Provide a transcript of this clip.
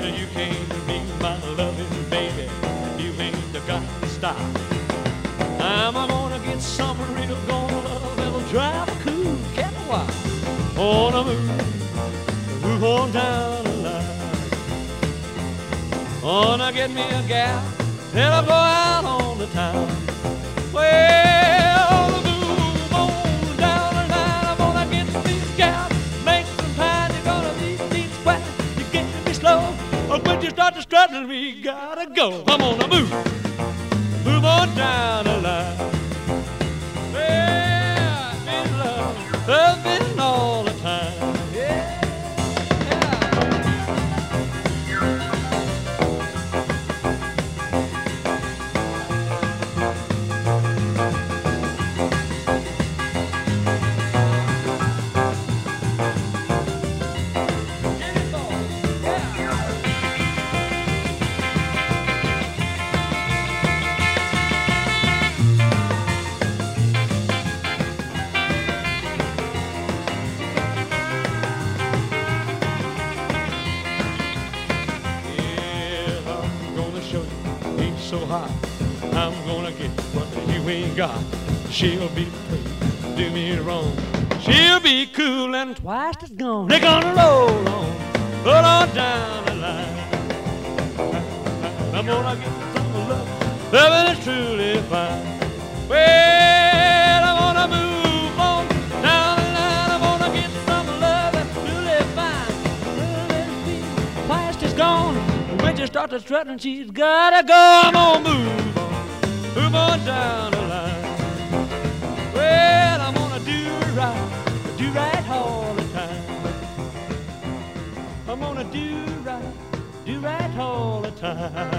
you can't be my loving baby. You ain't got the style. I'm gonna get some real gonna love that'll drive a cool cat wild. Wanna move on down the line. Wanna get me a gal that'll go out on the town. Well, move on down the line. I'm gonna get these gals, make some pie. You're gonna leave these squat. You can't be slow, or when you start to strutting, we gotta go. I'm gonna move on down the line. Well, I've been loving all the time. Yeah. So hot, I'm gonna get what you ain't got. She'll be free, do me wrong. She'll be cool and twice as gone. They're gonna roll on down the line. I'm gonna get some love, loving is truly fine. Well, I'm gonna move on down the line. I'm gonna get some love that's truly fine. Well, twice as gone. When you start to strutting, she's gotta go. I'm gonna move on down the line. Well, I'm gonna do right all the time. I'm gonna do right all the time.